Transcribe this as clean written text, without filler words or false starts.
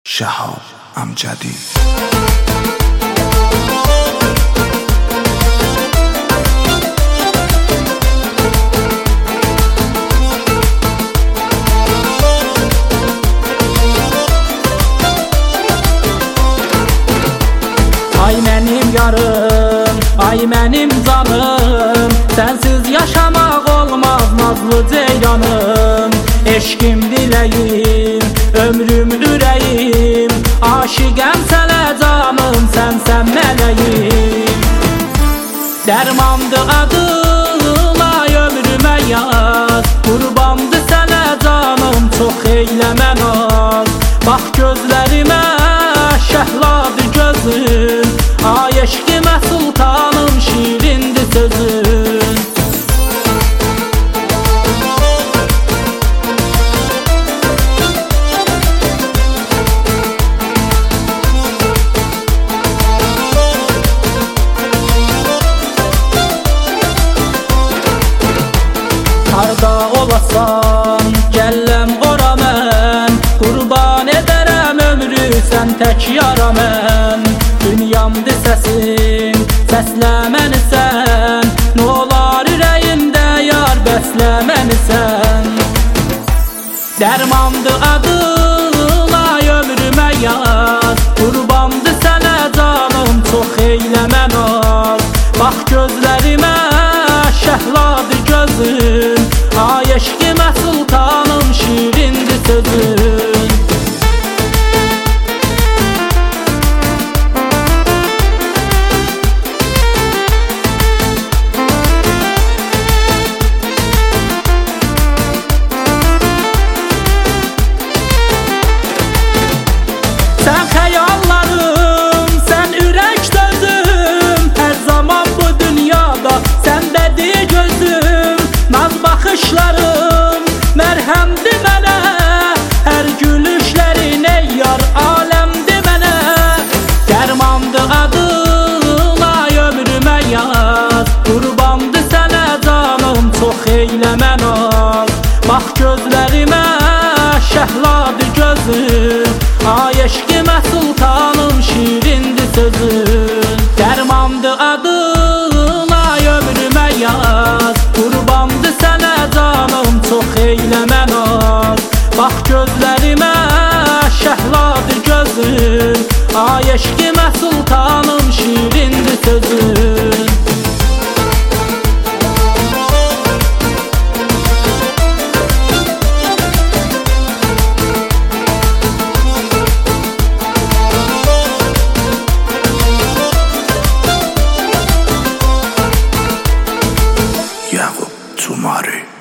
شهاب امجدی. Ay mənim yarım, ay mənim canım, sənsiz yaşamaq olmaz nazlı ceylanım. Eşkim diləyim, ömrüm ürəyim, aşiqəm sənə canım, sənsən mələyim. Dərmandır adın, ay ömrümə yaz, qurbandır sənə canım, çox eyləmə naz. Bax gözlərimə, şəhladır gözün, ay eşqimə sultanım, şirindir sözün. Harda olasan, gəlləm ora mən, qurban edərəm ömrü sən tək yara mən. Dünyamdır səsin, səslə məni sən, nolar ürəyimdə yar bəslə məni sən. Dərmandır adın, ay ömrümə yaz, qurbandır sənə canım, çox eyləmə naz. Bax gözlərimə, şəhladır gözün, ay eşqimə sultanım, şirindir sözün. Sən xəyallarım, sən ürək sözüm, hər zaman bu dünyada səndədir gözüm. Naz baxışlarım, mərhəmdir mənə, hər gülüşlərin ey yar aləmdir mənə. Dərmandır adın, ay ömrümə yaz, qurbandır sənə canım, çox eyləmə naz. Bax gözlərimə, şəhladır gözün, ay eşqimə sultanım, şirindir sözün. Dərmandır adın, ay ömrümə yaz, qurbandır sənə canım, çox eyləmə naz. Bax gözlərimə, şəhladır gözün, ay eşqimə sultanım, şirindir sözün. Yaqub Cumari.